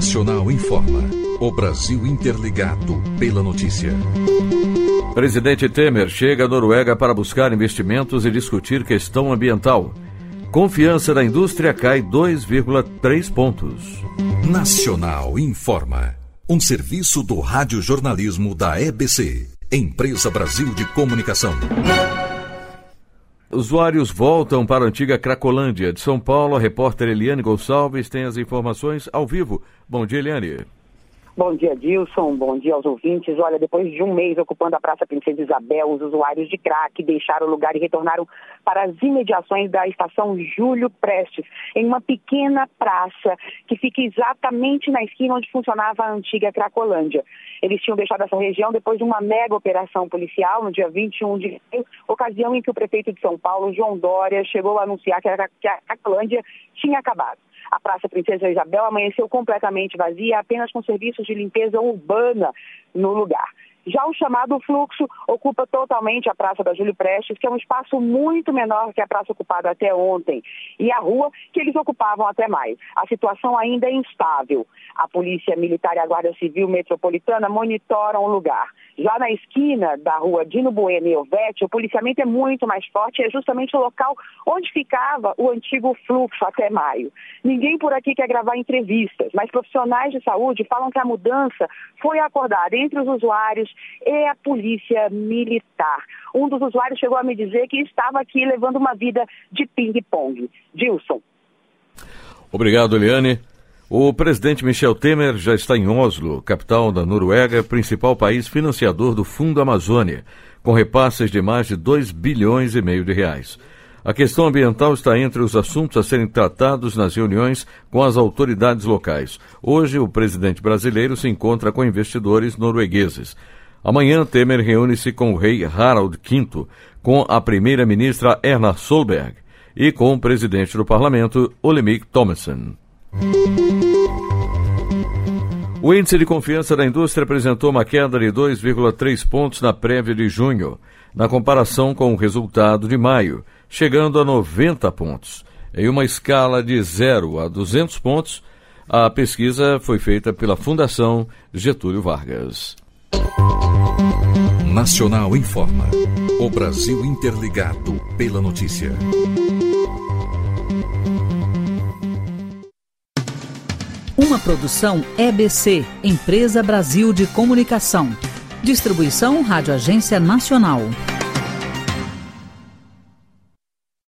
Nacional informa. O Brasil interligado pela notícia. Presidente Temer chega à Noruega para buscar investimentos e discutir questão ambiental. Confiança da indústria cai 2,3 pontos. Nacional informa. Um serviço do radiojornalismo da EBC, Empresa Brasil de Comunicação. Usuários voltam para a antiga Cracolândia. De São Paulo, a repórter Eliane Gonçalves tem as informações ao vivo. Bom dia, Eliane. Bom dia, Dilson. Bom dia aos ouvintes. Olha, depois de um mês ocupando a Praça Princesa Isabel, os usuários de crack deixaram o lugar e retornaram para as imediações da estação Júlio Prestes, em uma pequena praça que fica exatamente na esquina onde funcionava a antiga Cracolândia. Eles tinham deixado essa região depois de uma mega operação policial no dia 21 de maio, ocasião em que o prefeito de São Paulo, João Dória, chegou a anunciar que a Cracolândia tinha acabado. A Praça Princesa Isabel amanheceu completamente vazia, apenas com serviços de limpeza urbana no lugar. Já o chamado fluxo ocupa totalmente a Praça da Júlio Prestes, que é um espaço muito menor que a praça ocupada até ontem, e a rua que eles ocupavam até mais. A situação ainda é instável. A Polícia Militar e a Guarda Civil Metropolitana monitoram o lugar. Já na esquina da rua Dino Bueno e Elvete, o policiamento é muito mais forte e é justamente o local onde ficava o antigo fluxo até maio. Ninguém por aqui quer gravar entrevistas, mas profissionais de saúde falam que a mudança foi acordada entre os usuários e a Polícia Militar. Um dos usuários chegou a me dizer que estava aqui levando uma vida de ping-pong. Dilson. Obrigado, Eliane. O presidente Michel Temer já está em Oslo, capital da Noruega, principal país financiador do Fundo Amazônia, com repasses de mais de 2,5 bilhões de reais. A questão ambiental está entre os assuntos a serem tratados nas reuniões com as autoridades locais. Hoje, o presidente brasileiro se encontra com investidores noruegueses. Amanhã, Temer reúne-se com o rei Harald V, com a primeira-ministra Erna Solberg e com o presidente do parlamento, Olemic Thommessen. O índice de confiança da indústria apresentou uma queda de 2,3 pontos na prévia de junho, na comparação com o resultado de maio, chegando a 90 pontos. Em uma escala de 0 a 200 pontos, a pesquisa foi feita pela Fundação Getúlio Vargas. Nacional informa. O Brasil interligado pela notícia. Uma produção EBC, Empresa Brasil de Comunicação. Distribuição Rádio Agência Nacional.